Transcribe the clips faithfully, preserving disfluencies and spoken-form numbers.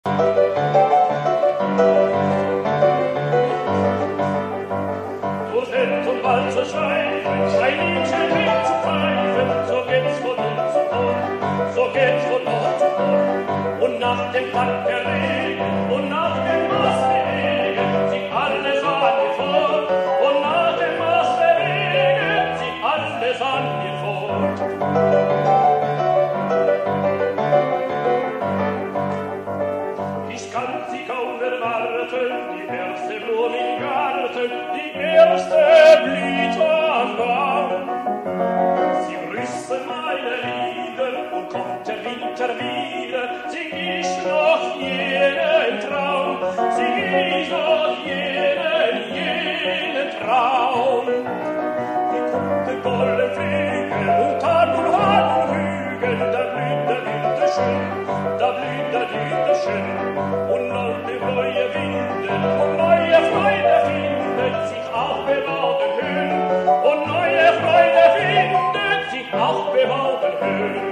Durch Wind und Wald zu schweifen, ein Liedchen klingt zu pfeifen, so geht's von Ort zu Ort, so geht's von Ort zu Ort. Und nach dem Tag der Regen und nach dem Maß der Regen zieht alles an mir fort. Und nach dem Maß der Regen zieht alles an mir fort. Ich kann sie kaum erwarten, die erste Blume im Garten, die erste Blüte am Baum. Sie rüsten meine Lieder und kommt der Winter wieder, sing ich noch jenen Traum, sing ich noch jenen, jenen Traum. Wie kommt der golden Flügel und Tag und Hahn und Hügel, da blüht der Winter schön, da blüht der Winter schön. Und alte neue Winde und neue Freude findet sich auf bebauten Höhen. Und neue Freude findet sich auf bebauten Höhen.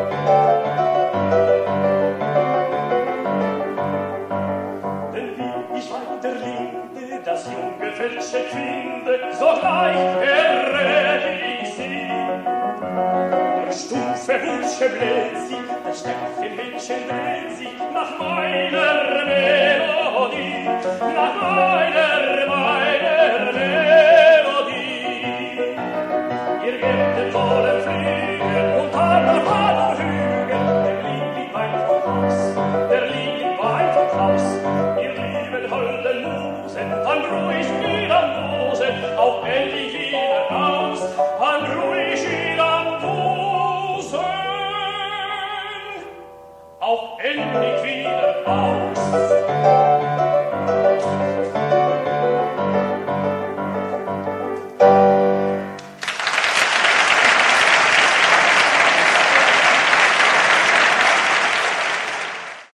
Denn wie ich an der Linde das junge Felsche finde, sogleich errede ich sie. Der stumpfe Hübsche bläht sie, der stärke Mädchen dreht sich nach meiner Melodie, nach meiner